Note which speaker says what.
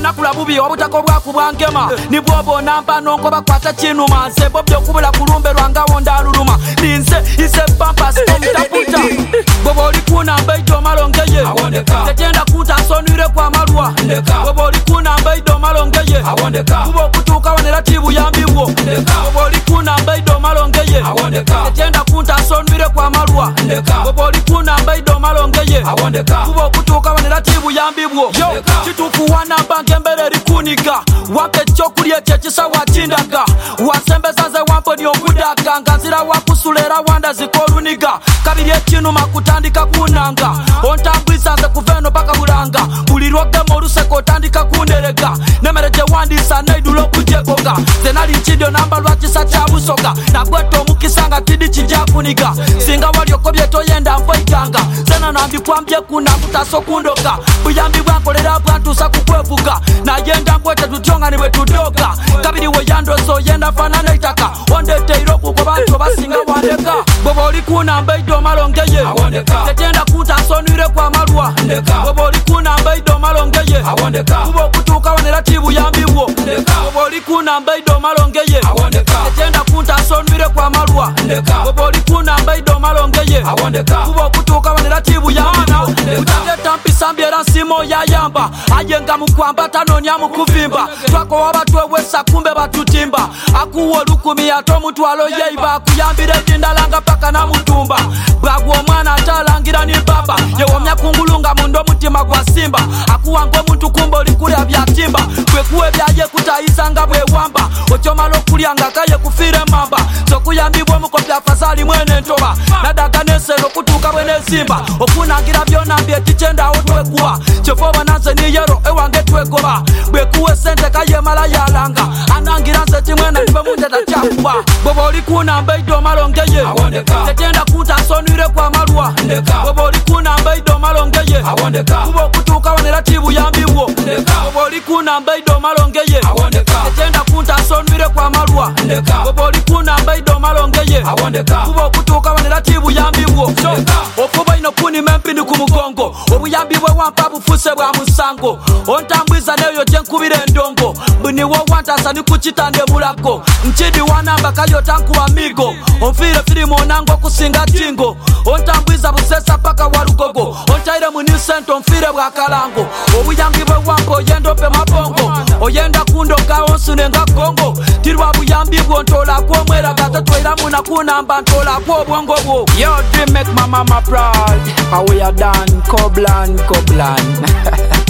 Speaker 1: nakula bubi obutako bwaku bwangema nibwobo namba nonko bakwata kinuma nse bobyo kubula kulumbe lwanga wonda luluma ninze ise pampas omutaputa bobo olikuna mbeido malongeye tetenda kuta sonwire kwa malwa bobo olikuna mbeido malongeye kubo okutuuka wanera tibu yambibwo bobo olikuna mbeido malongeye tetenda kuta sonwire kwa malwa bobo olikuna mbeido malongeye kubo okutuuka wanera tibu yambibwo kituufu wanamba ngembere likunika wampe ekyokulya ekyekisawa kindaga wasembezaze wamponi okudaka nga nzira wakusulera wanda zikoluniga kabiri ekinuma kutandika kunanga ontambwisa nze kuva eno paka bulanga buli lwogema oluseko otandika kunderega nemere gye wandisa neidula okujegoga nze nali nkidyo namba lwakisa kya busoga nagweta omukisa nga tidi kijjakuniga singa wali okobye toyenda nfoikanga zena nambikwambye kunakutasa okundoga buyambi bwankolera bwantuusa kukwevuga nayenda nkwete tutyonga nibwe tudoga kabiri weyandoza oyenda fanana eitaka ondeteire okuko bantu basinga wandeka bwoba olikuna mbeido malongeye tetenda kuta sonwire kwa malwa bwoba olikuna mbeido malongeye kuba okutuuka wanera tibu yambibwo bwoba olikuna mbeido malongeye tetenda kuta sonwire kwa malwa bwoba olikuna mbeido malongeye kuba okutuuka wanera tibu yambibwo utageta mpisa mbyera nsimo yayamba ayenga mukwamba tanonya mukuvimba twakowa batwewesa kumbe batutimba akuwa olukumi ate omutwalo yeiba akuyambira ekindalanga paka namutumba bwagwa omwana atalangira ni baba yewomya kungulunga mundo omutima gwa simba akuwanga omuntu kumba olikulya byatimba bwekuwa ebyaye kutayisanga bwewamba okyomala okulya nga kaye kufiire mamba sokuyambibwa omukopya afazali mwene ntoba nadaga nesero okutuuka bwenezimba okunangira byonambye tikyendawo twekuwa kyofoba nanze niyero ewange twegoba bwekuwa esente kayemala yalanga anangira nze kimwena nibe mundeta kyakuba bwoba olikuna mbeido malongeye tetenda kuta sonwire kwa malwa bwoba olikuna mbeido malongeye kuba okutuuka wanera tibu yambibwo bwoba olikuna mbeido malongeye tetenda kuta sonwire kwa malwa bwoba olikuna mbeido malongeye kuba okutuuka wanera tibu yambibwo okuba ino kunima empini ku mugongo obuyambi bwe wampa bufuse bwa musango ontambwiza neyo gyenkubira endongo buniwo wantasa nikukitande mulako nkidi wanamba kayota nkuba migo onfiire firimu onanga okusinga tingo ontambwiza busesa paka walugogo ontaire mu new cent onfiire bwa kalango obuyambi bwe wampa oyenda ope mabongo oyenda kundoga onsunenga kongo tirwa buyambi bwo ntolako omweraga tetwairamu nakunamba ntolako obwongo bwo
Speaker 2: Yo, dream make my mama proud. How we are done, Koblan.